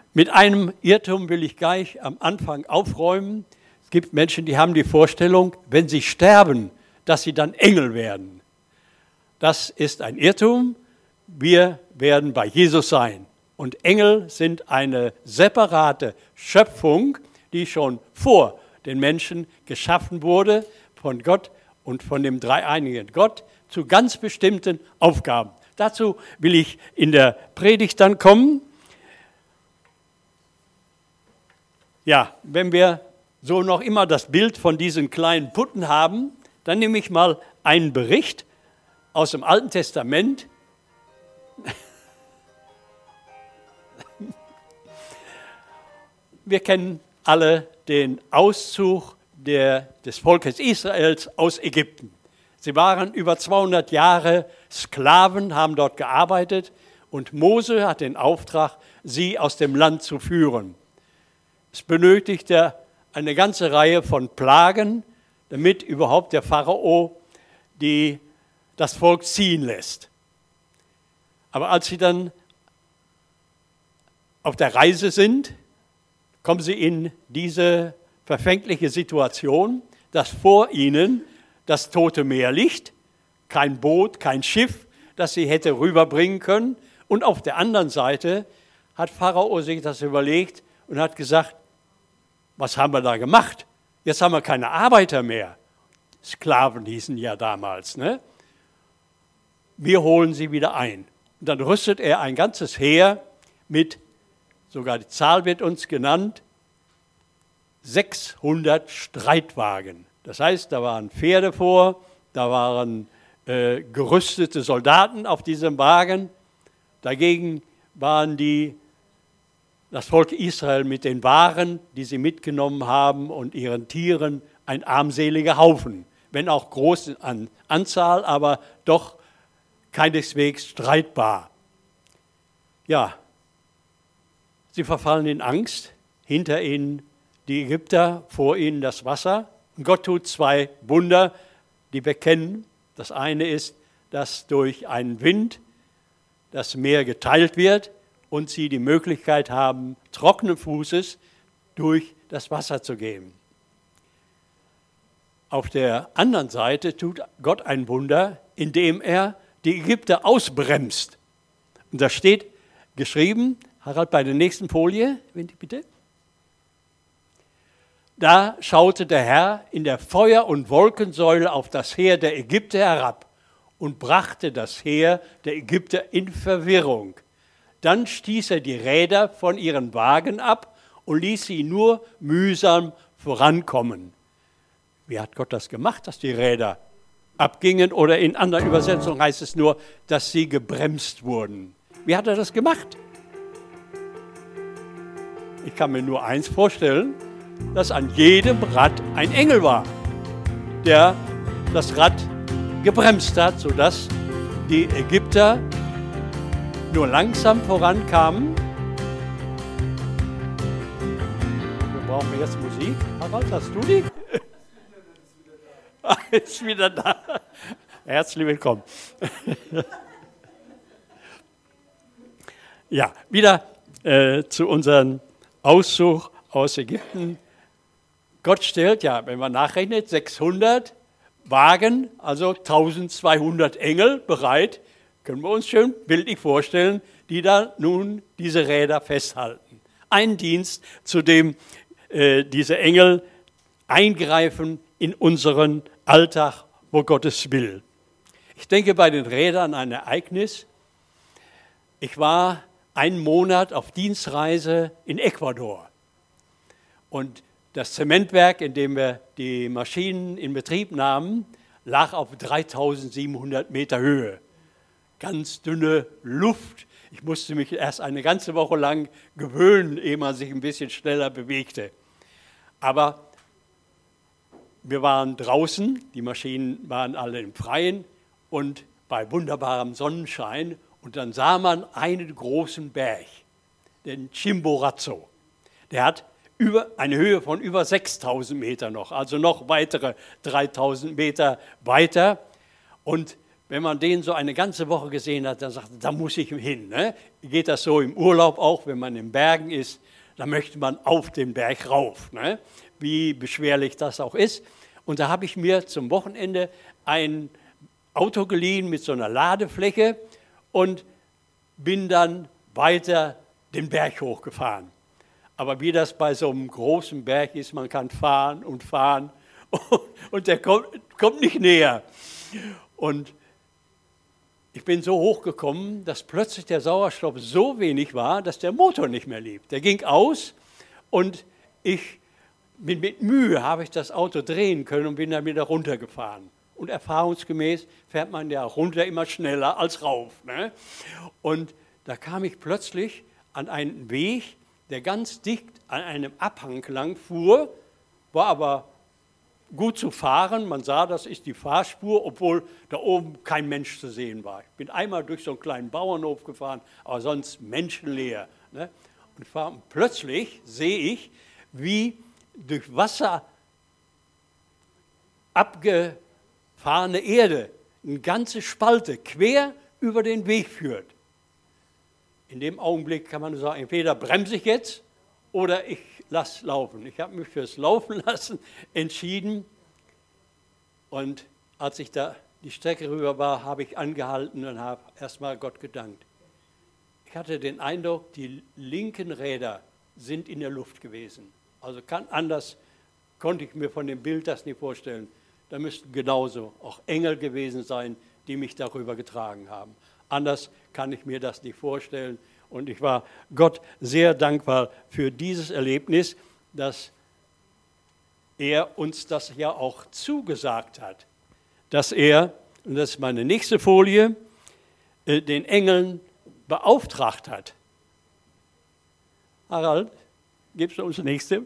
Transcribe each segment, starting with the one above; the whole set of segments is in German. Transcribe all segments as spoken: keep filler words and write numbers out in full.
Mit einem Irrtum will ich gleich am Anfang aufräumen. Es gibt Menschen, die haben die Vorstellung, wenn sie sterben, dass sie dann Engel werden. Das ist ein Irrtum. Wir werden bei Jesus sein. Und Engel sind eine separate Schöpfung, die schon vor den Menschen geschaffen wurde von Gott und von dem dreieinigen Gott zu ganz bestimmten Aufgaben. Dazu will ich in der Predigt dann kommen. Ja, wenn wir so noch immer das Bild von diesen kleinen Putten haben, dann nehme ich mal einen Bericht aus dem Alten Testament. Wir kennen alle den Auszug der, des Volkes Israels aus Ägypten. Sie waren über zweihundert Jahre Sklaven, haben dort gearbeitet und Mose hat den Auftrag, sie aus dem Land zu führen. Es benötigte eine ganze Reihe von Plagen, damit überhaupt der Pharao die, das Volk ziehen lässt. Aber als sie dann auf der Reise sind, kommen sie in diese verfängliche Situation, dass vor ihnen das Tote Meer liegt, kein Boot, kein Schiff, das sie hätte rüberbringen können. Und auf der anderen Seite hat Pharao sich das überlegt und hat gesagt, was haben wir da gemacht? Jetzt haben wir keine Arbeiter mehr. Sklaven hießen ja damals. Ne? Wir holen sie wieder ein. Und dann rüstet er ein ganzes Heer mit, sogar die Zahl wird uns genannt, sechshundert Streitwagen. Das heißt, da waren Pferde vor, da waren äh, gerüstete Soldaten auf diesem Wagen. Dagegen waren die, das Volk Israel mit den Waren, die sie mitgenommen haben und ihren Tieren, ein armseliger Haufen. Wenn auch groß an Anzahl, aber doch keineswegs streitbar. Ja, sie verfallen in Angst, hinter ihnen die Ägypter, vor ihnen das Wasser. Und Gott tut zwei Wunder, die wir kennen. Das eine ist, dass durch einen Wind das Meer geteilt wird und sie die Möglichkeit haben, trockenen Fußes durch das Wasser zu gehen. Auf der anderen Seite tut Gott ein Wunder, indem er die Ägypter ausbremst. Und da steht geschrieben, Harald, bei der nächsten Folie, wenn die bitte. Da schaute der Herr in der Feuer- und Wolkensäule auf das Heer der Ägypter herab und brachte das Heer der Ägypter in Verwirrung. Dann stieß er die Räder von ihren Wagen ab und ließ sie nur mühsam vorankommen. Wie hat Gott das gemacht, dass die Räder abgingen? Oder in anderen Übersetzungen heißt es nur, dass sie gebremst wurden. Wie hat er das gemacht? Ich kann mir nur eins vorstellen, dass an jedem Rad ein Engel war, der das Rad gebremst hat, sodass die Ägypter nur langsam vorankamen. Wir brauchen jetzt Musik. Harald, hast du die? Ist wieder da. Herzlich willkommen. Ja, wieder äh, zu unserem Auszug aus Ägypten. Gott stellt ja, wenn man nachrechnet, sechshundert Wagen, also eintausendzweihundert Engel bereit, können wir uns schön bildlich vorstellen, die da nun diese Räder festhalten. Ein Dienst, zu dem äh, diese Engel eingreifen in unseren Alltag, wo Gottes will. Ich denke bei den Rädern an ein Ereignis. Ich war einen Monat auf Dienstreise in Ecuador. Und das Zementwerk, in dem wir die Maschinen in Betrieb nahmen, lag auf dreitausendsiebenhundert Meter Höhe. Ganz dünne Luft. Ich musste mich erst eine ganze Woche lang gewöhnen, ehe man sich ein bisschen schneller bewegte. Aber wir waren draußen, die Maschinen waren alle im Freien und bei wunderbarem Sonnenschein. Und dann sah man einen großen Berg, den Chimborazo. Der hat über eine Höhe von über sechstausend Meter noch, also noch weitere dreitausend Meter weiter. Und wenn man den so eine ganze Woche gesehen hat, dann sagt man, da muss ich hin. Ne? Geht das so im Urlaub auch, wenn man in Bergen ist, da möchte man auf den Berg rauf, ne? Wie beschwerlich das auch ist. Und da habe ich mir zum Wochenende ein Auto geliehen mit so einer Ladefläche und bin dann weiter den Berg hochgefahren. Aber wie das bei so einem großen Berg ist, man kann fahren und fahren und der kommt, kommt nicht näher. Und ich bin so hochgekommen, dass plötzlich der Sauerstoff so wenig war, dass der Motor nicht mehr lief. Der ging aus und ich mit, mit Mühe habe ich das Auto drehen können und bin dann wieder runtergefahren. Und erfahrungsgemäß fährt man ja runter immer schneller als rauf. Ne? Und da kam ich plötzlich an einen Weg, der ganz dicht an einem Abhang lang fuhr, war aber gut zu fahren. Man sah, das ist die Fahrspur, obwohl da oben kein Mensch zu sehen war. Ich bin einmal durch so einen kleinen Bauernhof gefahren, aber sonst menschenleer. Ne? Und fahr, plötzlich sehe ich, wie durch Wasser abgefahrene Erde eine ganze Spalte quer über den Weg führt. In dem Augenblick kann man sagen, entweder bremse ich jetzt oder ich lasse laufen. Ich habe mich fürs Laufen lassen entschieden und als ich da die Strecke rüber war, habe ich angehalten und habe erstmal Gott gedankt. Ich hatte den Eindruck, die linken Räder sind in der Luft gewesen. Also kann, anders konnte ich mir von dem Bild das nicht vorstellen. Da müssten genauso auch Engel gewesen sein, die mich darüber getragen haben. Anders kann ich mir das nicht vorstellen. Und ich war Gott sehr dankbar für dieses Erlebnis, dass er uns das ja auch zugesagt hat. Dass er, und das ist meine nächste Folie, den Engeln beauftragt hat. Harald, gibst du uns das nächste?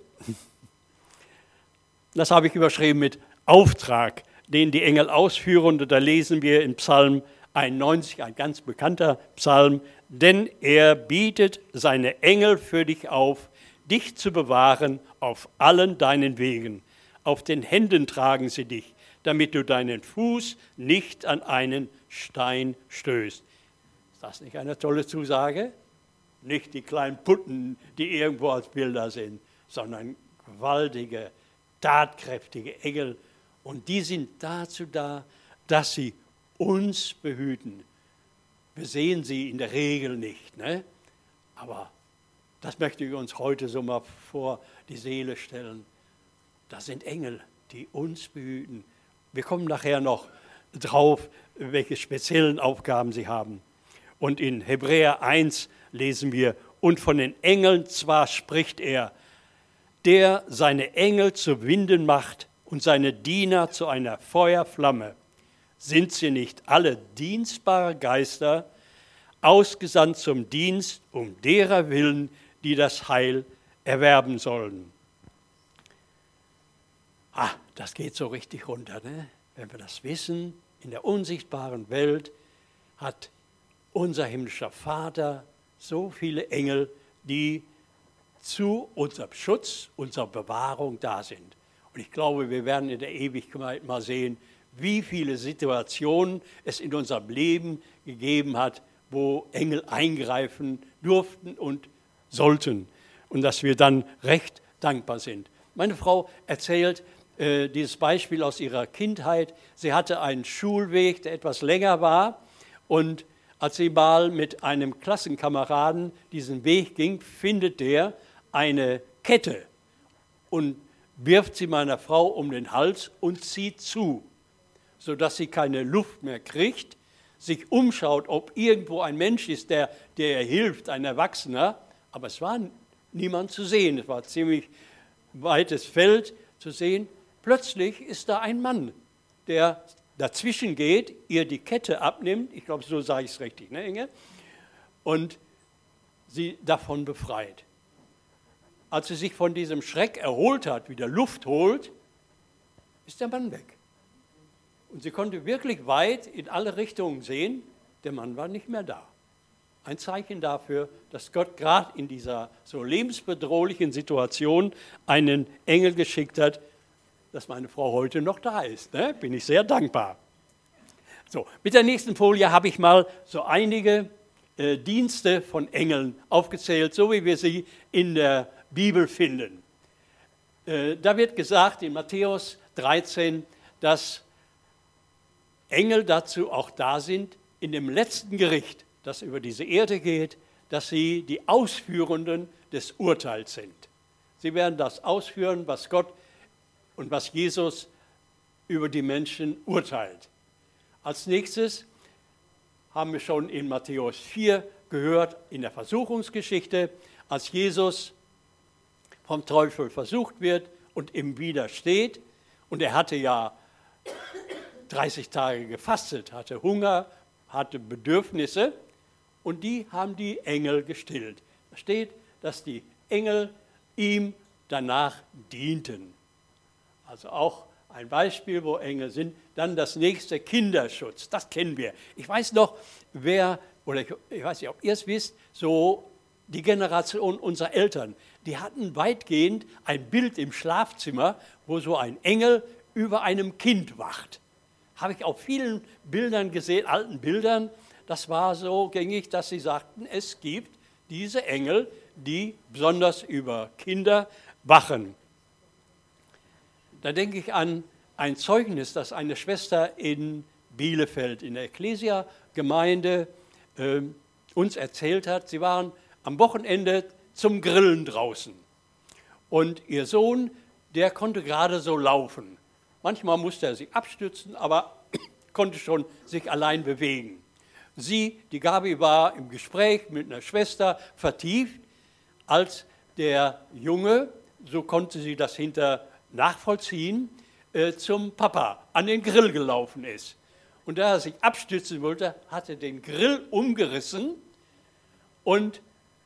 Das habe ich überschrieben mit Auftrag, den die Engel ausführen. Und da lesen wir in Psalm einundneunzig, ein ganz bekannter Psalm, denn er bietet seine Engel für dich auf, dich zu bewahren auf allen deinen Wegen. Auf den Händen tragen sie dich, damit du deinen Fuß nicht an einen Stein stößt. Ist das nicht eine tolle Zusage? Nicht die kleinen Putten, die irgendwo als Bilder sind, sondern gewaltige, tatkräftige Engel. Und die sind dazu da, dass sie uns behüten. Wir sehen sie in der Regel nicht, ne? Aber das möchte ich uns heute so mal vor die Seele stellen. Das sind Engel, die uns behüten. Wir kommen nachher noch drauf, welche speziellen Aufgaben sie haben. Und in Hebräer eins lesen wir, und von den Engeln zwar spricht er, der seine Engel zu Winden macht und seine Diener zu einer Feuerflamme. Sind sie nicht alle dienstbare Geister, ausgesandt zum Dienst, um derer willen, die das Heil erwerben sollen? Ah, das geht so richtig runter, ne? Wenn wir das wissen, in der unsichtbaren Welt hat unser himmlischer Vater so viele Engel, die zu unserem Schutz, unserer Bewahrung da sind. Und ich glaube, wir werden in der Ewigkeit mal sehen, wie viele Situationen es in unserem Leben gegeben hat, wo Engel eingreifen durften und sollten. Und dass wir dann recht dankbar sind. Meine Frau erzählt äh, dieses Beispiel aus ihrer Kindheit. Sie hatte einen Schulweg, der etwas länger war. Und als sie mal mit einem Klassenkameraden diesen Weg ging, findet der eine Kette und wirft sie meiner Frau um den Hals und zieht zu, sodass sie keine Luft mehr kriegt, sich umschaut, ob irgendwo ein Mensch ist, der, der ihr hilft, ein Erwachsener. Aber es war niemand zu sehen, es war ein ziemlich weites Feld zu sehen. Plötzlich ist da ein Mann, der dazwischen geht, ihr die Kette abnimmt, ich glaube, so sage ich es richtig, ne, Inge? Und sie davon befreit. Als sie sich von diesem Schreck erholt hat, wieder Luft holt, ist der Mann weg. Und sie konnte wirklich weit in alle Richtungen sehen, der Mann war nicht mehr da. Ein Zeichen dafür, dass Gott gerade in dieser so lebensbedrohlichen Situation einen Engel geschickt hat, dass meine Frau heute noch da ist. Ne? Bin ich sehr dankbar. So, mit der nächsten Folie habe ich mal so einige äh, Dienste von Engeln aufgezählt, so wie wir sie in der Bibel finden. Äh, da wird gesagt in Matthäus dreizehn, dass Engel dazu auch da sind, in dem letzten Gericht, das über diese Erde geht, dass sie die Ausführenden des Urteils sind. Sie werden das ausführen, was Gott und was Jesus über die Menschen urteilt. Als nächstes haben wir schon in Matthäus vier gehört, in der Versuchungsgeschichte, als Jesus vom Teufel versucht wird und ihm widersteht. Und er hatte ja dreißig Tage gefastet, hatte Hunger, hatte Bedürfnisse und die haben die Engel gestillt. Da steht, dass die Engel ihm danach dienten. Also auch ein Beispiel, wo Engel sind. Dann das nächste, Kinderschutz, das kennen wir. Ich weiß noch, wer, oder ich, ich weiß nicht, ob ihr es wisst, so die Generation unserer Eltern, die hatten weitgehend ein Bild im Schlafzimmer, wo so ein Engel über einem Kind wacht. Habe ich auf vielen Bildern gesehen, alten Bildern. Das war so gängig, dass sie sagten, es gibt diese Engel, die besonders über Kinder wachen. Da denke ich an ein Zeugnis, das eine Schwester in Bielefeld in der Ekklesia-Gemeinde äh, uns erzählt hat. Sie waren am Wochenende zum Grillen draußen und ihr Sohn, der konnte gerade so laufen. Manchmal musste er sich abstützen, aber konnte schon sich allein bewegen. Sie, die Gabi, war im Gespräch mit einer Schwester vertieft, als der Junge, so konnte sie das hinter nachvollziehen, äh, zum Papa an den Grill gelaufen ist. Und da er sich abstützen wollte, hat er den Grill umgerissen und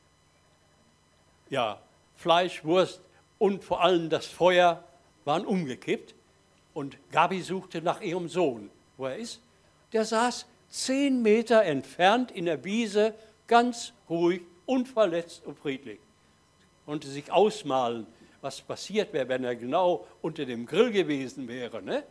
ja, Fleisch, Wurst und vor allem das Feuer waren umgekippt. Und Gabi suchte nach ihrem Sohn, wo er ist. Der saß zehn Meter entfernt in der Wiese, ganz ruhig, unverletzt und friedlich. Konnte sich ausmalen, was passiert wäre, wenn er genau unter dem Grill gewesen wäre. Ne?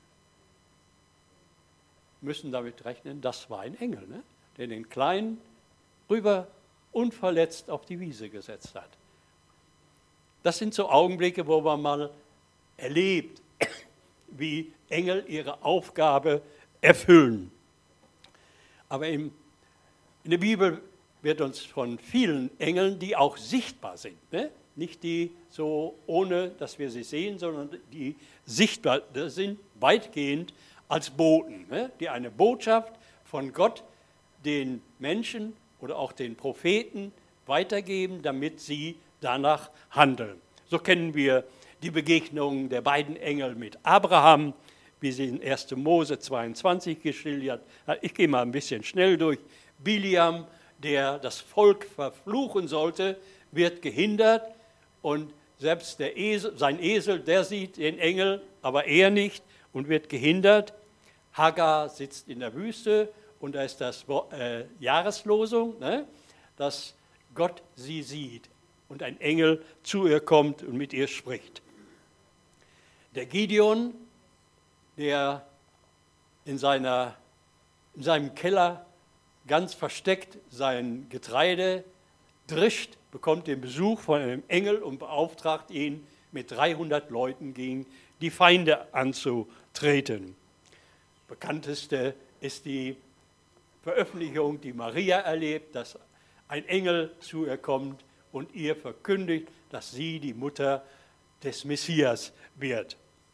Müssen damit rechnen, das war ein Engel, ne? Der den Kleinen rüber unverletzt auf die Wiese gesetzt hat. Das sind so Augenblicke, wo man mal erlebt, wie Engel ihre Aufgabe erfüllen. Aber im, in der Bibel wird uns von vielen Engeln, die auch sichtbar sind, ne? Nicht die so ohne, dass wir sie sehen, sondern die sichtbar sind, weitgehend als Boten, ne? Die eine Botschaft von Gott den Menschen oder auch den Propheten weitergeben, damit sie danach handeln. So kennen wir die Begegnung der beiden Engel mit Abraham, wie sie in erster Mose zweiundzwanzig geschildert hat. Ich gehe mal ein bisschen schnell durch. Biliam, der das Volk verfluchen sollte, wird gehindert und selbst der Esel, sein Esel, der sieht den Engel, aber er nicht und wird gehindert. Hagar sitzt in der Wüste und da ist das äh, Jahreslosung, ne, dass Gott sie sieht und ein Engel zu ihr kommt und mit ihr spricht. Der Gideon, der in, seiner, in seinem Keller ganz versteckt sein Getreide drischt, bekommt den Besuch von einem Engel und beauftragt ihn, mit dreihundert Leuten gegen die Feinde anzutreten. Bekannteste ist die Veröffentlichung, die Maria erlebt, dass ein Engel zu ihr kommt und ihr verkündigt, dass sie die Mutter des Messias wird.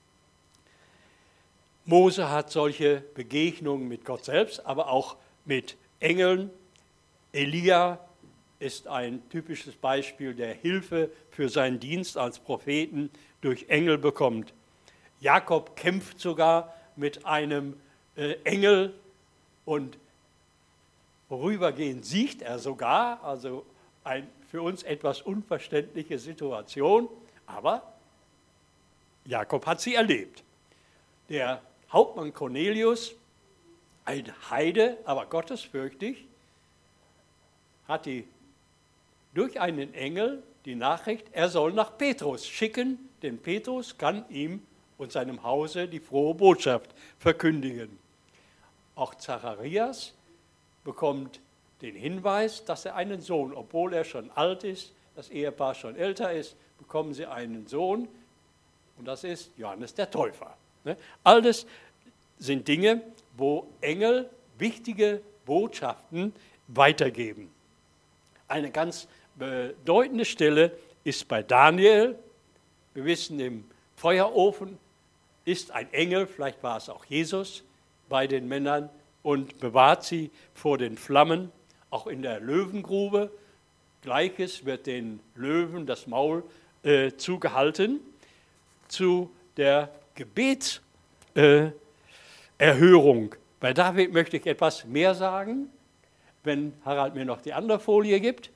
Mose hat solche Begegnungen mit Gott selbst, aber auch mit Engeln. Elia ist ein typisches Beispiel, der Hilfe für seinen Dienst als Propheten durch Engel bekommt. Jakob kämpft sogar mit einem äh, Engel und vorübergehend sieht er sogar, also eine für uns etwas unverständliche Situation, aber Jakob hat sie erlebt. Der Hauptmann Cornelius, ein Heide, aber gottesfürchtig, hat die, durch einen Engel die Nachricht, er soll nach Petrus schicken, denn Petrus kann ihm und seinem Hause die frohe Botschaft verkündigen. Auch Zacharias bekommt den Hinweis, dass er einen Sohn, obwohl er schon alt ist, das Ehepaar schon älter ist, bekommen sie einen Sohn und das ist Johannes der Täufer. All das sind Dinge, wo Engel wichtige Botschaften weitergeben. Eine ganz bedeutende Stelle ist bei Daniel. Wir wissen, im Feuerofen ist ein Engel, vielleicht war es auch Jesus, bei den Männern und bewahrt sie vor den Flammen. Auch in der Löwengrube, Gleiches wird den Löwen das Maul äh, zugehalten. Zu der Gebetserhörung. Äh, bei David möchte ich etwas mehr sagen, wenn Harald mir noch die andere Folie gibt.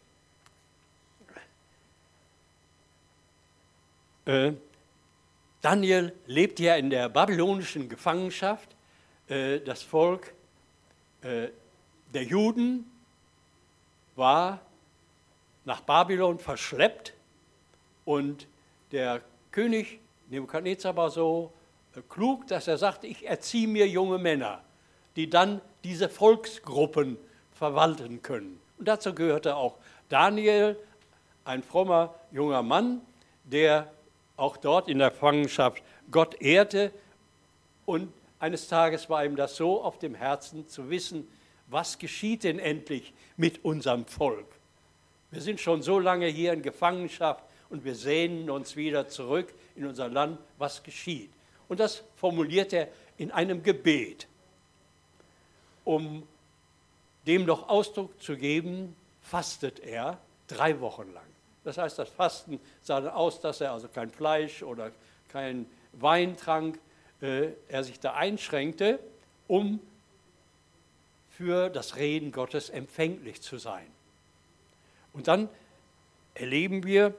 Äh, Daniel lebt ja in der babylonischen Gefangenschaft. Äh, das Volk äh, der Juden war nach Babylon verschleppt und der König Nebukadnezar war so äh, klug, dass er sagte, ich erziehe mir junge Männer, die dann diese Volksgruppen verwalten können. Und dazu gehörte auch Daniel, ein frommer junger Mann, der auch dort in der Gefangenschaft Gott ehrte. Und eines Tages war ihm das so auf dem Herzen zu wissen, was geschieht denn endlich mit unserem Volk? Wir sind schon so lange hier in Gefangenschaft und wir sehnen uns wieder zurück in unser Land, was geschieht. Und das formuliert er in einem Gebet, um dem noch Ausdruck zu geben, fastet er drei Wochen lang. Das heißt, das Fasten sah dann aus, dass er also kein Fleisch oder kein Wein trank, äh, er sich da einschränkte, um für das Reden Gottes empfänglich zu sein. Und dann erleben wir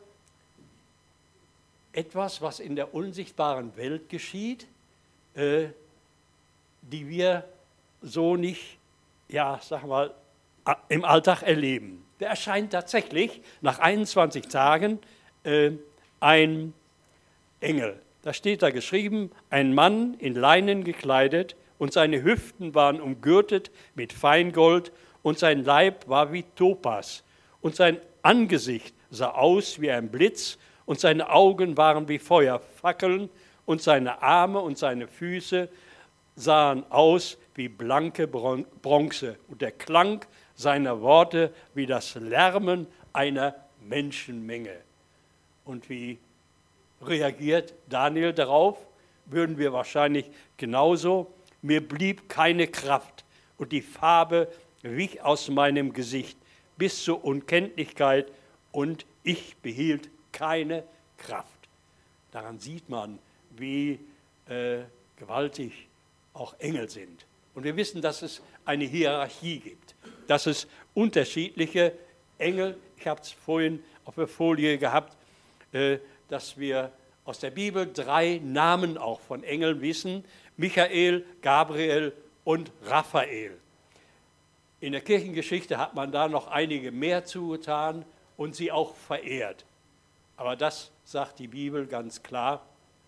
etwas, was in der unsichtbaren Welt geschieht, äh, die wir so nicht, ja, sag mal, im Alltag erleben. Da erscheint tatsächlich nach einundzwanzig Tagen äh, ein Engel. Da steht da geschrieben, ein Mann in Leinen gekleidet und seine Hüften waren umgürtet mit Feingold und sein Leib war wie Topas und sein Angesicht sah aus wie ein Blitz und seine Augen waren wie Feuerfackeln und seine Arme und seine Füße sahen aus wie blanke Bronze und der Klang seiner Worte wie das Lärmen einer Menschenmenge. Und wie reagiert Daniel darauf? Würden wir wahrscheinlich genauso. Mir blieb keine Kraft und die Farbe wich aus meinem Gesicht bis zur Unkenntlichkeit und ich behielt keine Kraft. Daran sieht man, wie äh, gewaltig auch Engel sind. Und wir wissen, dass es eine Hierarchie gibt, dass es unterschiedliche Engel, ich habe es vorhin auf der Folie gehabt, äh, dass wir aus der Bibel drei Namen auch von Engeln wissen, Michael, Gabriel und Raphael. In der Kirchengeschichte hat man da noch einige mehr zugetan und sie auch verehrt. Aber das sagt die Bibel ganz klar,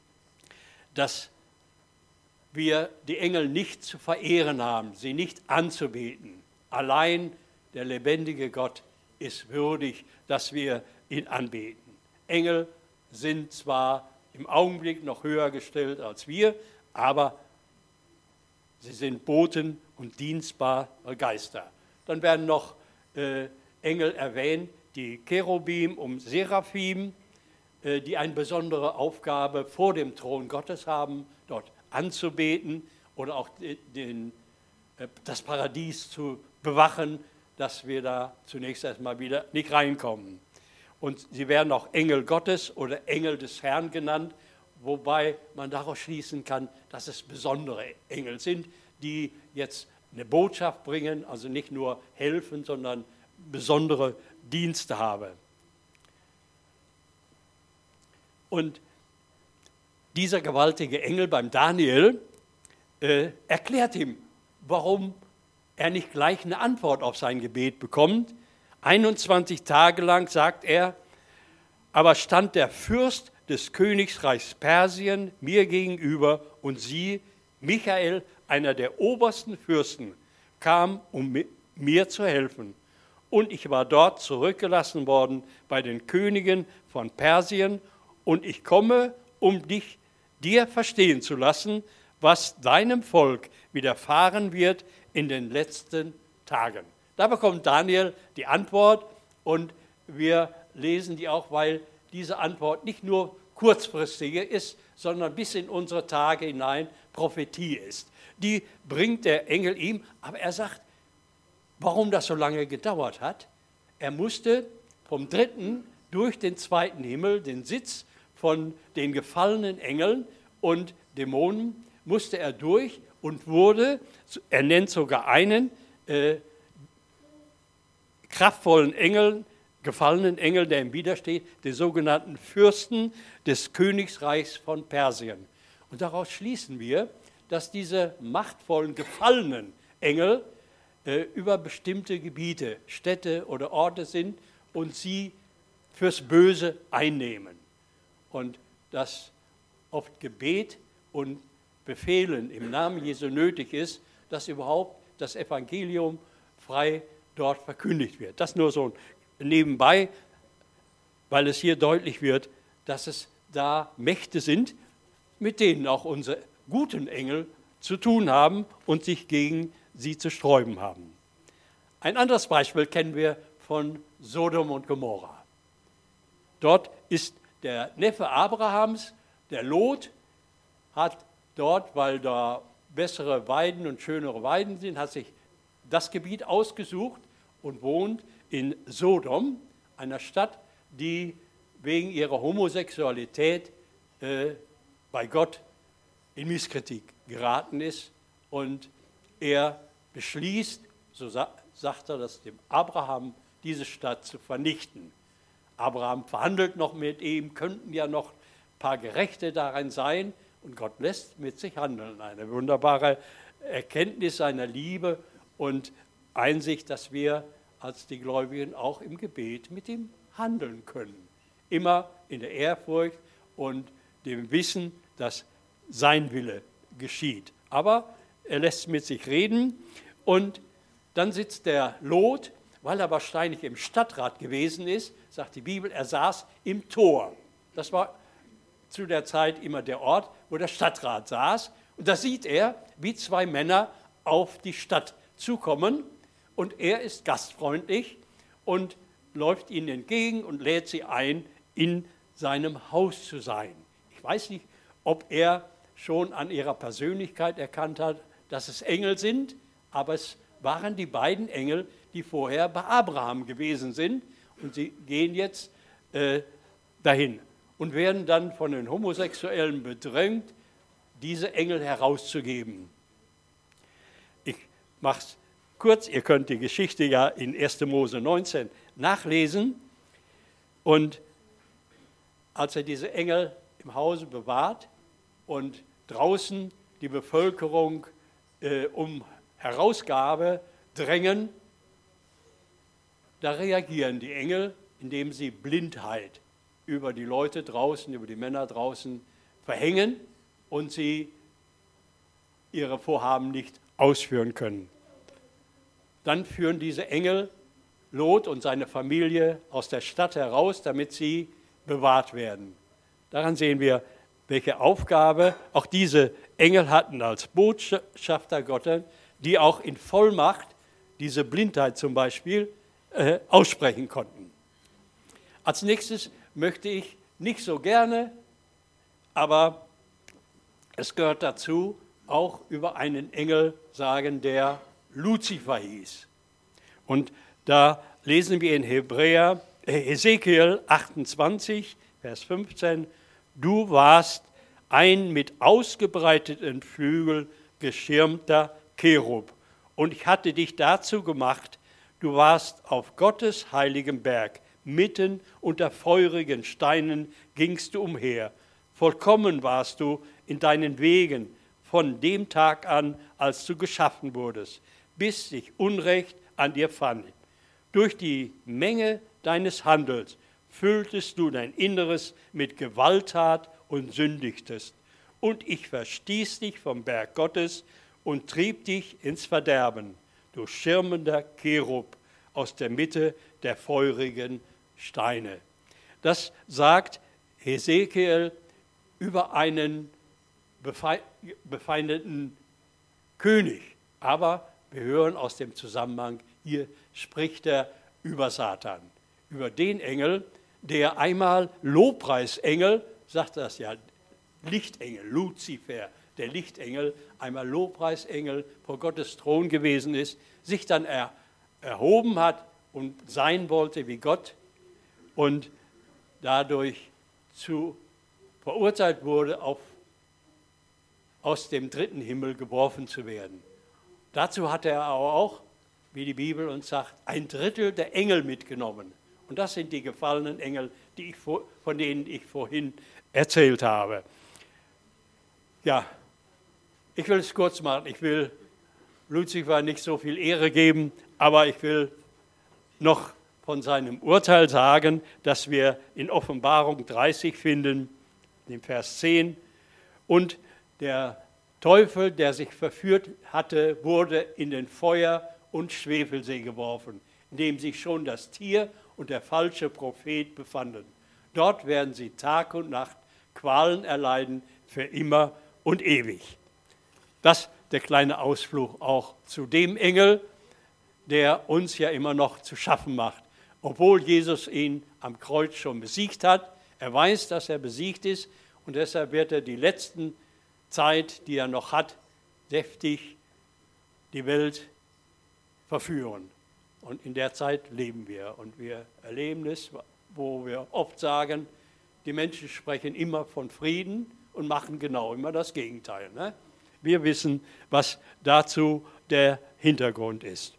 dass wir die Engel nicht zu verehren haben, sie nicht anzubeten. Allein der lebendige Gott ist würdig, dass wir ihn anbeten. Engel sind zwar im Augenblick noch höher gestellt als wir, aber sie sind Boten und dienstbare Geister. Dann werden noch äh, Engel erwähnt, die Cherubim und Seraphim, äh, die eine besondere Aufgabe vor dem Thron Gottes haben, dort anzubeten oder auch den, äh, das Paradies zu bewachen, dass wir da zunächst erstmal wieder nicht reinkommen. Und sie werden auch Engel Gottes oder Engel des Herrn genannt, wobei man daraus schließen kann, dass es besondere Engel sind, die jetzt eine Botschaft bringen, also nicht nur helfen, sondern besondere Dienste haben. Und dieser gewaltige Engel beim Daniel äh, erklärt ihm, warum er nicht gleich eine Antwort auf sein Gebet bekommt. einundzwanzig Tage lang, sagt er, aber stand der Fürst des Königsreichs Persien mir gegenüber und sieh, Michael, einer der obersten Fürsten, kam, um mir zu helfen. Und ich war dort zurückgelassen worden bei den Königen von Persien. Und ich komme, um dich, dir verstehen zu lassen, was deinem Volk widerfahren wird in den letzten Tagen. Da bekommt Daniel die Antwort und wir lesen die auch, weil diese Antwort nicht nur kurzfristige ist, sondern bis in unsere Tage hinein Prophetie ist. Die bringt der Engel ihm, aber er sagt, warum das so lange gedauert hat. Er musste vom dritten durch den zweiten Himmel, den Sitz von den gefallenen Engeln und Dämonen, musste er durch und wurde, er nennt sogar einen äh, kraftvollen Engel, gefallenen Engel, der ihm widersteht, den sogenannten Fürsten des Königsreichs von Persien. Und daraus schließen wir, dass diese machtvollen, gefallenen Engel äh, über bestimmte Gebiete, Städte oder Orte sind und sie fürs Böse einnehmen. Und dass oft Gebet und Befehlen im Namen Jesu nötig ist, dass überhaupt das Evangelium frei dort verkündigt wird. Das nur so nebenbei, weil es hier deutlich wird, dass es da Mächte sind, mit denen auch unsere guten Engel zu tun haben und sich gegen sie zu sträuben haben. Ein anderes Beispiel kennen wir von Sodom und Gomorra. Dort ist der Neffe Abrahams, der Lot, hat dort, weil da bessere Weiden und schönere Weiden sind, hat sich das Gebiet ausgesucht und wohnt in Sodom, einer Stadt, die wegen ihrer Homosexualität äh, bei Gott in Misskritik geraten ist. Und er beschließt, so sa- sagt er das dem Abraham, diese Stadt zu vernichten. Abraham verhandelt noch mit ihm, könnten ja noch ein paar Gerechte darin sein. Und Gott lässt mit sich handeln. Eine wunderbare Erkenntnis seiner Liebe und Einsicht, dass wir als die Gläubigen auch im Gebet mit ihm handeln können. Immer in der Ehrfurcht und dem Wissen, dass sein Wille geschieht. Aber er lässt mit sich reden und dann sitzt der Lot, weil er wahrscheinlich im Stadtrat gewesen ist, sagt die Bibel, er saß im Tor. Das war zu der Zeit immer der Ort, wo der Stadtrat saß. Und da sieht er, wie zwei Männer auf die Stadt zukommen. Und er ist gastfreundlich und läuft ihnen entgegen und lädt sie ein, in seinem Haus zu sein. Ich weiß nicht, ob er schon an ihrer Persönlichkeit erkannt hat, dass es Engel sind, aber es waren die beiden Engel, die vorher bei Abraham gewesen sind. Und sie gehen jetzt äh, dahin und werden dann von den Homosexuellen bedrängt, diese Engel herauszugeben. Ich mache es kurz, ihr könnt die Geschichte ja in erster Mose neunzehn nachlesen. Und als er diese Engel im Hause bewahrt und draußen die Bevölkerung äh, um Herausgabe drängen, da reagieren die Engel, indem sie Blindheit über die Leute draußen, über die Männer draußen verhängen und sie ihre Vorhaben nicht ausführen können. Dann führen diese Engel Lot und seine Familie aus der Stadt heraus, damit sie bewahrt werden. Daran sehen wir, welche Aufgabe auch diese Engel hatten als Botschafter Gottes, die auch in Vollmacht diese Blindheit zum Beispiel äh, aussprechen konnten. Als nächstes möchte ich nicht so gerne, aber es gehört dazu, auch über einen Engel sagen, der Luzifer hieß. Und da lesen wir in Hebräer, äh, Hesekiel achtundzwanzig, Vers fünfzehn, du warst ein mit ausgebreiteten Flügeln geschirmter Cherub. Und ich hatte dich dazu gemacht, du warst auf Gottes heiligem Berg, mitten unter feurigen Steinen gingst du umher. Vollkommen warst du in deinen Wegen von dem Tag an, als du geschaffen wurdest, bis sich Unrecht an dir fand. Durch die Menge deines Handels fülltest du dein Inneres mit Gewalttat und sündigtest. und ich verstieß dich vom Berg Gottes und trieb dich ins Verderben, du schirmender Cherub aus der Mitte der feurigen Steine. Das sagt Hesekiel über einen befeindeten König. Aber wir hören aus dem Zusammenhang, hier spricht er über Satan, über den Engel, der einmal Lobpreisengel, sagt das ja, Lichtengel, Luzifer, der Lichtengel, einmal Lobpreisengel vor Gottes Thron gewesen ist, sich dann er, erhoben hat und sein wollte wie Gott und dadurch zu, verurteilt wurde, auf, aus dem dritten Himmel geworfen zu werden. Dazu hat er aber auch, wie die Bibel uns sagt, ein Drittel der Engel mitgenommen. Und das sind die gefallenen Engel, die ich, von denen ich vorhin erzählt habe. Ja, ich will es kurz machen. Ich will Luzifer nicht so viel Ehre geben, aber ich will noch von seinem Urteil sagen, das wir in Offenbarung dreißig finden, in Vers zehn. Und der Teufel, der sich verführt hatte, wurde in den Feuer- und Schwefelsee geworfen, in dem sich schon das Tier und der falsche Prophet befanden. Dort werden sie Tag und Nacht Qualen erleiden für immer und ewig. Das der kleine Ausflug auch zu dem Engel, der uns ja immer noch zu schaffen macht. Obwohl Jesus ihn am Kreuz schon besiegt hat, er weiß, dass er besiegt ist und deshalb wird er die letzten Zeit, die er noch hat, deftig die Welt verführen. Und in der Zeit leben wir und wir erleben es, wo wir oft sagen, die Menschen sprechen immer von Frieden und machen genau immer das Gegenteil. Ne? Wir wissen, was dazu der Hintergrund ist.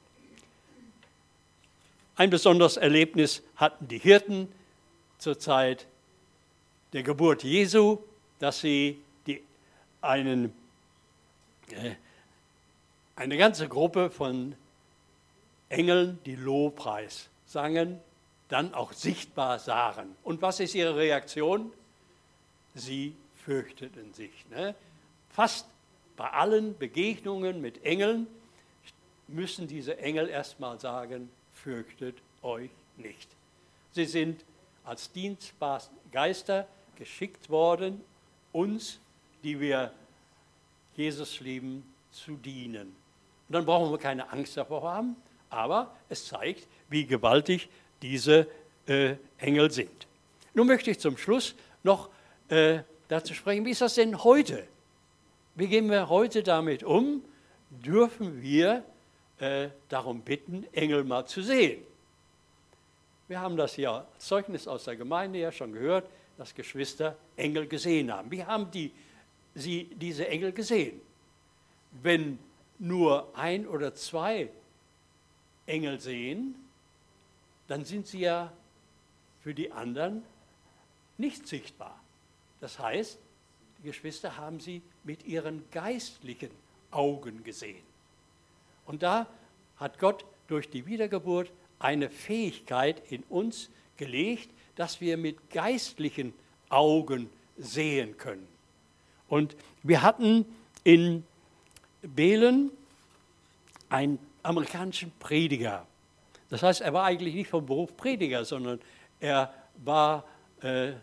Ein besonderes Erlebnis hatten die Hirten zur Zeit der Geburt Jesu, dass sie die, einen, äh, eine ganze Gruppe von Engeln, die Lobpreis sangen, dann auch sichtbar sahen. Und was ist ihre Reaktion? Sie fürchteten sich. Ne? Fast bei allen Begegnungen mit Engeln müssen diese Engel erstmal sagen, fürchtet euch nicht. Sie sind als dienstbare Geister geschickt worden, uns, die wir Jesus lieben, zu dienen. Und dann brauchen wir keine Angst davor haben, aber es zeigt, wie gewaltig diese äh, Engel sind. Nun möchte ich zum Schluss noch äh, dazu sprechen, wie ist das denn heute? Wie gehen wir heute damit um? Dürfen wir äh, darum bitten, Engel mal zu sehen? Wir haben das ja als Zeugnis aus der Gemeinde ja schon gehört, dass Geschwister Engel gesehen haben. Wie haben die, sie diese Engel gesehen? Wenn nur ein oder zwei Engel sehen, dann sind sie ja für die anderen nicht sichtbar. Das heißt, die Geschwister haben sie mit ihren geistlichen Augen gesehen. Und da hat Gott durch die Wiedergeburt eine Fähigkeit in uns gelegt, dass wir mit geistlichen Augen sehen können. Und wir hatten in Behlen einen amerikanischen Prediger. Das heißt, er war eigentlich nicht vom Beruf Prediger, sondern er war äh,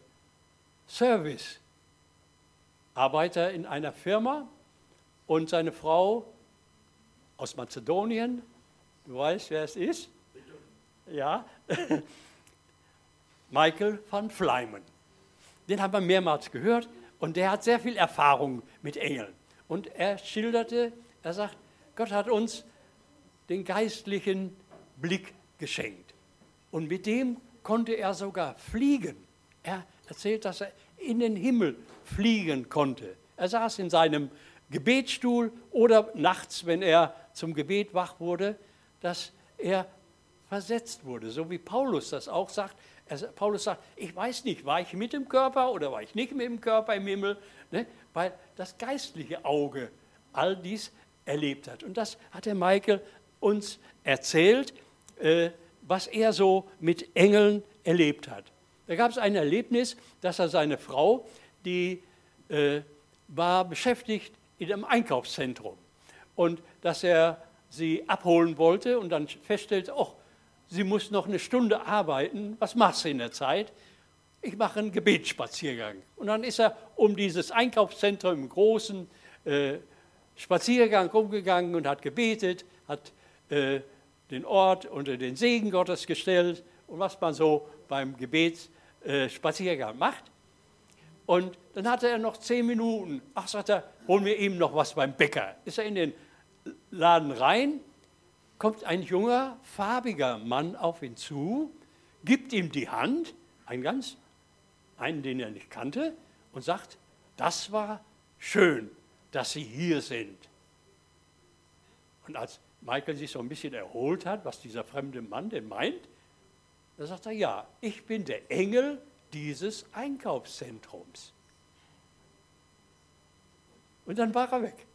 Servicearbeiter in einer Firma und seine Frau aus Mazedonien, du weißt, wer es ist? Ja, Michael van Fleimen. Den haben wir mehrmals gehört und der hat sehr viel Erfahrung mit Engeln. Und er schilderte, er sagt, Gott hat uns den geistlichen Blick geschenkt. Und mit dem konnte er sogar fliegen. Er erzählt, dass er in den Himmel fliegen konnte. Er saß in seinem Gebetsstuhl oder nachts, wenn er zum Gebet wach wurde, dass er versetzt wurde, so wie Paulus das auch sagt. Er, Paulus sagt, ich weiß nicht, war ich mit dem Körper oder war ich nicht mit dem Körper im Himmel, ne? Weil das geistliche Auge all dies erlebt hat. Und das hat der Michael uns erzählt, äh, was er so mit Engeln erlebt hat. Da gab es ein Erlebnis, dass er seine Frau, die äh, war beschäftigt in einem Einkaufszentrum und dass er sie abholen wollte und dann feststellte, oh, sie muss noch eine Stunde arbeiten, was machst du in der Zeit? Ich mache einen Gebetsspaziergang. Und dann ist er um dieses Einkaufszentrum im großen äh, Spaziergang rumgegangen und hat gebetet, hat äh, den Ort unter den Segen Gottes gestellt und was man so beim Gebetsspaziergang äh, macht. Und dann hatte er noch zehn Minuten. Ach, sagt er, holen wir eben noch was beim Bäcker. Ist er in den Laden rein, kommt ein junger, farbiger Mann auf ihn zu, gibt ihm die Hand, ein ganz, einen, den er nicht kannte, und sagt, das war schön, dass Sie hier sind. Und als Michael sich so ein bisschen erholt hat, was dieser fremde Mann denn meint, da sagt er, ja, ich bin der Engel dieses Einkaufszentrums. Und dann war er weg.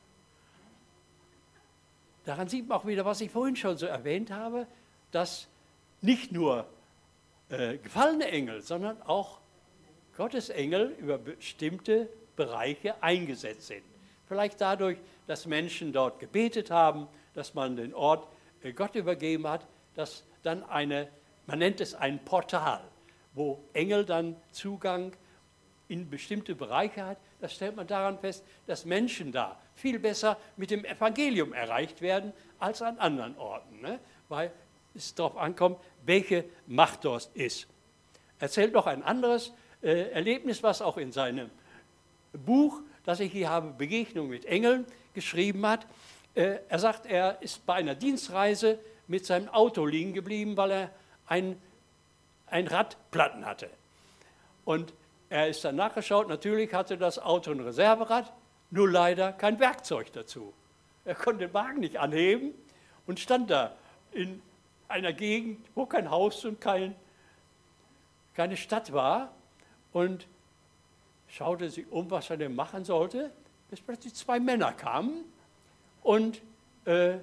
Daran sieht man auch wieder, was ich vorhin schon so erwähnt habe, dass nicht nur äh, gefallene Engel, sondern auch Gottes Engel über bestimmte Bereiche eingesetzt sind. Vielleicht dadurch, dass Menschen dort gebetet haben, dass man den Ort äh, Gott übergeben hat, dass dann eine, man nennt es ein Portal, wo Engel dann Zugang in bestimmte Bereiche hat. Das stellt man daran fest, dass Menschen da viel besser mit dem Evangelium erreicht werden als an anderen Orten, ne? Weil es darauf ankommt, welche Macht dort ist. Er erzählt noch ein anderes äh, Erlebnis, was auch in seinem Buch, das ich hier habe, Begegnung mit Engeln, geschrieben hat. Äh, er sagt, er ist bei einer Dienstreise mit seinem Auto liegen geblieben, weil er ein, ein Rad Platten hatte. Und er ist dann nachgeschaut, natürlich hatte das Auto ein Reserverad, nur leider kein Werkzeug dazu. Er konnte den Wagen nicht anheben und stand da in einer Gegend, wo kein Haus und kein, keine Stadt war und schaute sich um, was er denn machen sollte, bis plötzlich zwei Männer kamen und äh,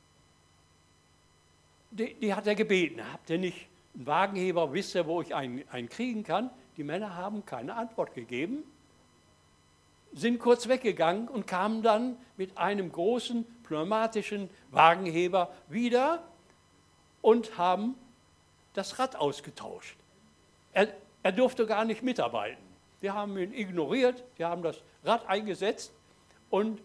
die, die hat er gebeten, habt ihr nicht einen Wagenheber, wisst ihr, wo ich einen, einen kriegen kann? Die Männer haben keine Antwort gegeben, sind kurz weggegangen und kamen dann mit einem großen pneumatischen Wagenheber wieder und haben das Rad ausgetauscht. Er, er durfte gar nicht mitarbeiten. Wir haben ihn ignoriert, wir haben das Rad eingesetzt und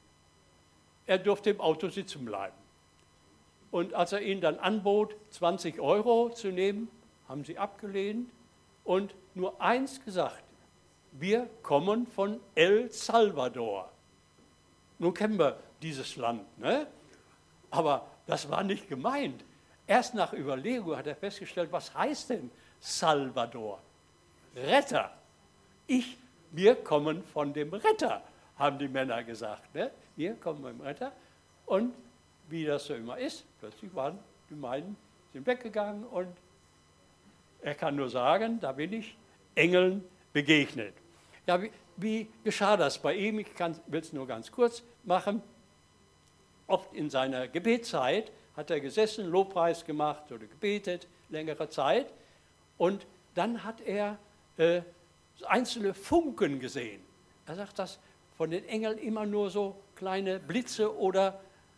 er durfte im Auto sitzen bleiben. Und als er ihnen dann anbot, zwanzig Euro zu nehmen, haben sie abgelehnt und nur eins gesagt, wir kommen von El Salvador. Nun kennen wir dieses Land, ne? Aber das war nicht gemeint. Erst nach Überlegung hat er festgestellt, was heißt denn Salvador? Retter. Ich, wir kommen von dem Retter, haben die Männer gesagt. Ne? Wir kommen vom Retter. Und wie das so immer ist, plötzlich waren die beiden sind weggegangen und er kann nur sagen, da bin ich Engeln begegnet. Ja, wie, wie geschah das bei ihm? Ich will es nur ganz kurz machen. Oft in seiner Gebetszeit hat er gesessen, Lobpreis gemacht oder gebetet, längere Zeit. Und dann hat er äh, einzelne Funken gesehen. Er sagt, dass von den Engeln immer nur so kleine Blitze oder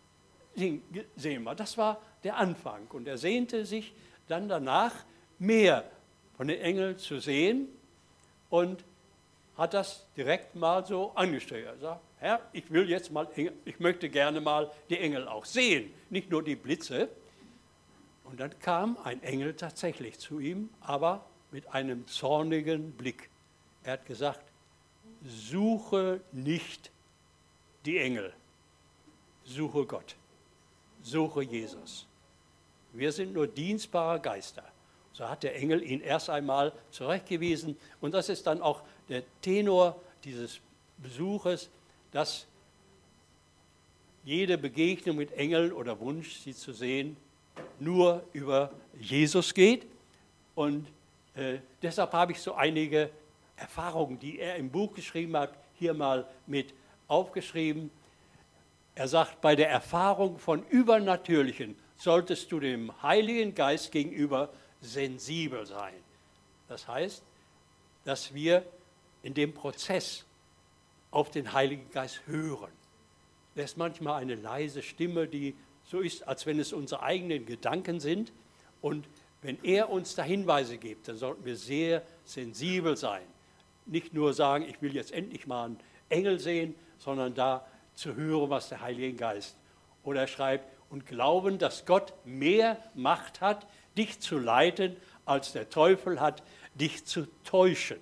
sehen wir. Das war der Anfang. Und er sehnte sich dann danach, mehr von den Engeln zu sehen und hat das direkt mal so angestrebt. Er sagt, Herr, ich will jetzt mal, ich möchte gerne mal die Engel auch sehen, nicht nur die Blitze. Und dann kam ein Engel tatsächlich zu ihm, aber mit einem zornigen Blick. Er hat gesagt, suche nicht die Engel, suche Gott, suche Jesus. Wir sind nur dienstbare Geister. So hat der Engel ihn erst einmal zurechtgewiesen. Und das ist dann auch der Tenor dieses Besuches, dass jede Begegnung mit Engeln oder Wunsch, sie zu sehen, nur über Jesus geht. Und äh, deshalb habe ich so einige Erfahrungen, die er im Buch geschrieben hat, hier mal mit aufgeschrieben. Er sagt, bei der Erfahrung von Übernatürlichen solltest du dem Heiligen Geist gegenüber sensibel sein. Das heißt, dass wir in dem Prozess auf den Heiligen Geist hören. Er ist manchmal eine leise Stimme, die so ist, als wenn es unsere eigenen Gedanken sind. Und wenn er uns da Hinweise gibt, dann sollten wir sehr sensibel sein. Nicht nur sagen, ich will jetzt endlich mal einen Engel sehen, sondern da zu hören, was der Heilige Geist. Oder er schreibt, und glauben, dass Gott mehr Macht hat, dich zu leiten, als der Teufel hat, dich zu täuschen.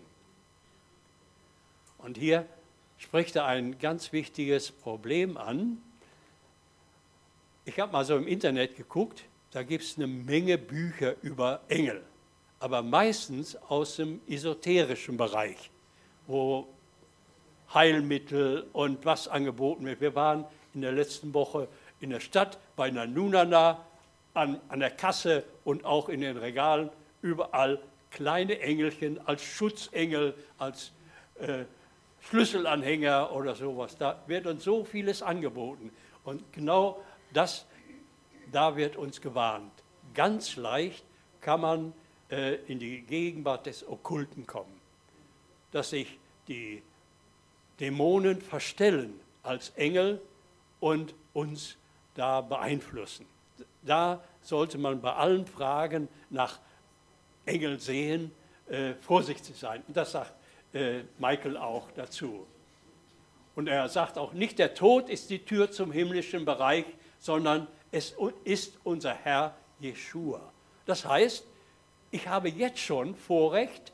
Und hier spricht er ein ganz wichtiges Problem an. Ich habe mal so im Internet geguckt, da gibt es eine Menge Bücher über Engel, aber meistens aus dem esoterischen Bereich, wo Heilmittel und was angeboten wird. Wir waren in der letzten Woche in der Stadt bei einer Nunana an, an der Kasse und auch in den Regalen überall kleine Engelchen als Schutzengel, als äh, Schlüsselanhänger oder sowas. Da wird uns so vieles angeboten. Und genau das, da wird uns gewarnt. Ganz leicht kann man äh, in die Gegenwart des Okkulten kommen. Dass sich die Dämonen verstellen als Engel und uns da beeinflussen. Da sollte man bei allen Fragen nach Engeln sehen, äh, vorsichtig sein. Und das sagt äh, Michael auch dazu. Und er sagt auch, nicht der Tod ist die Tür zum himmlischen Bereich, sondern es ist unser Herr Jeschua. Das heißt, ich habe jetzt schon Vorrecht,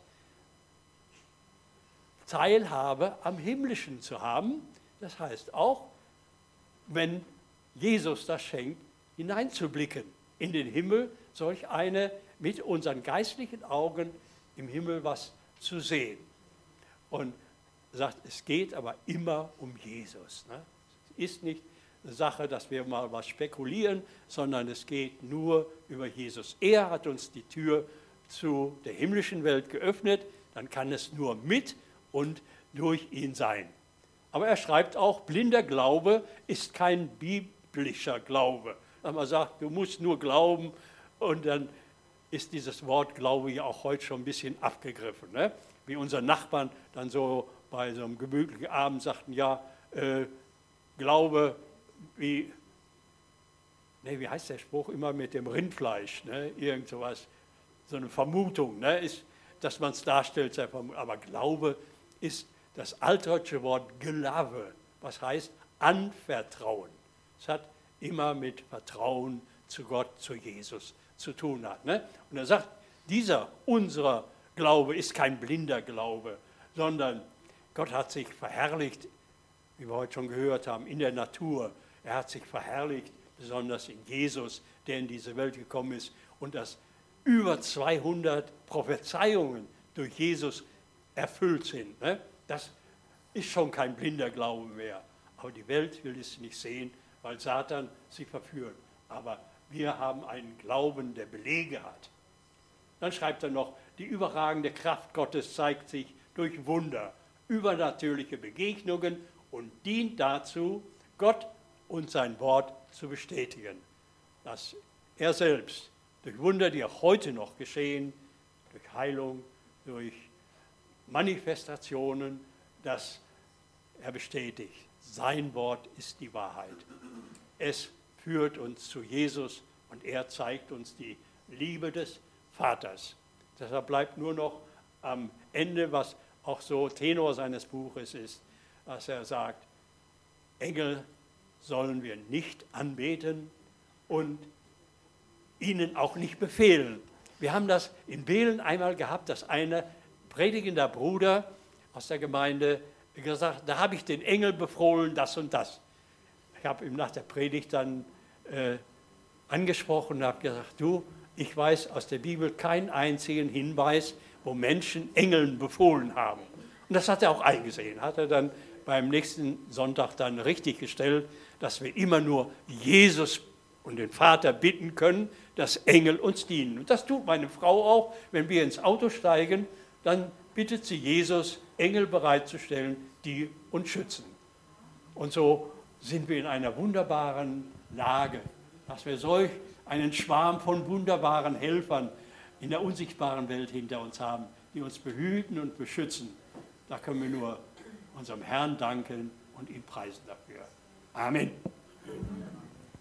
Teilhabe am Himmlischen zu haben. Das heißt auch, wenn Jesus das schenkt, hineinzublicken in den Himmel, solch eine mit unseren geistlichen Augen im Himmel was zu sehen. Und sagt, es geht aber immer um Jesus. Ne? Es ist nicht eine Sache, dass wir mal was spekulieren, sondern es geht nur über Jesus. Er hat uns die Tür zu der himmlischen Welt geöffnet, dann kann es nur mit und durch ihn sein. Aber er schreibt auch, blinder Glaube ist kein biblischer Glaube. Wenn man sagt, du musst nur glauben, und dann ist dieses Wort Glaube ja auch heute schon ein bisschen abgegriffen. Ne? Wie unsere Nachbarn dann so bei so einem gemütlichen Abend sagten, ja, äh, Glaube, wie, ne, wie heißt der Spruch, immer mit dem Rindfleisch, ne? Irgend sowas, so eine Vermutung, ne? Ist, dass man es darstellt, aber Glaube ist das altdeutsche Wort Gelave, was heißt anvertrauen. Es hat immer mit Vertrauen zu Gott, zu Jesus zu tun hat. Ne? Und er sagt, dieser, unser Glaube ist kein blinder Glaube, sondern Gott hat sich verherrlicht, wie wir heute schon gehört haben, in der Natur. Er hat sich verherrlicht, besonders in Jesus, der in diese Welt gekommen ist, und dass über zweihundert Prophezeiungen durch Jesus erfüllt sind. Ne? Das ist schon kein blinder Glaube mehr. Aber die Welt will es nicht sehen, weil Satan sie verführt. Aber wir haben einen Glauben, der Belege hat. Dann schreibt er noch, die überragende Kraft Gottes zeigt sich durch Wunder, übernatürliche Begegnungen und dient dazu, Gott und sein Wort zu bestätigen. Dass er selbst durch Wunder, die auch heute noch geschehen, durch Heilung, durch Manifestationen, dass er bestätigt, sein Wort ist die Wahrheit. Es führt uns zu Jesus und er zeigt uns die Liebe des Vaters. Deshalb bleibt nur noch am Ende, was auch so Tenor seines Buches ist, dass er sagt, Engel sollen wir nicht anbeten und ihnen auch nicht befehlen. Wir haben das in Beelen einmal gehabt, dass ein predigender Bruder aus der Gemeinde gesagt, da habe ich den Engel befohlen, das und das. Ich habe ihm nach der Predigt dann äh, angesprochen und habe gesagt, du, ich weiß aus der Bibel keinen einzigen Hinweis, wo Menschen Engeln befohlen haben. Und das hat er auch eingesehen, hat er dann beim nächsten Sonntag dann richtig gestellt, dass wir immer nur Jesus und den Vater bitten können, dass Engel uns dienen. Und das tut meine Frau auch, wenn wir ins Auto steigen, dann bittet sie Jesus, Engel bereitzustellen, die uns schützen. Und so sind wir in einer wunderbaren Lage, dass wir solch einen Schwarm von wunderbaren Helfern in der unsichtbaren Welt hinter uns haben, die uns behüten und beschützen. Da können wir nur unserem Herrn danken und ihn preisen dafür. Amen.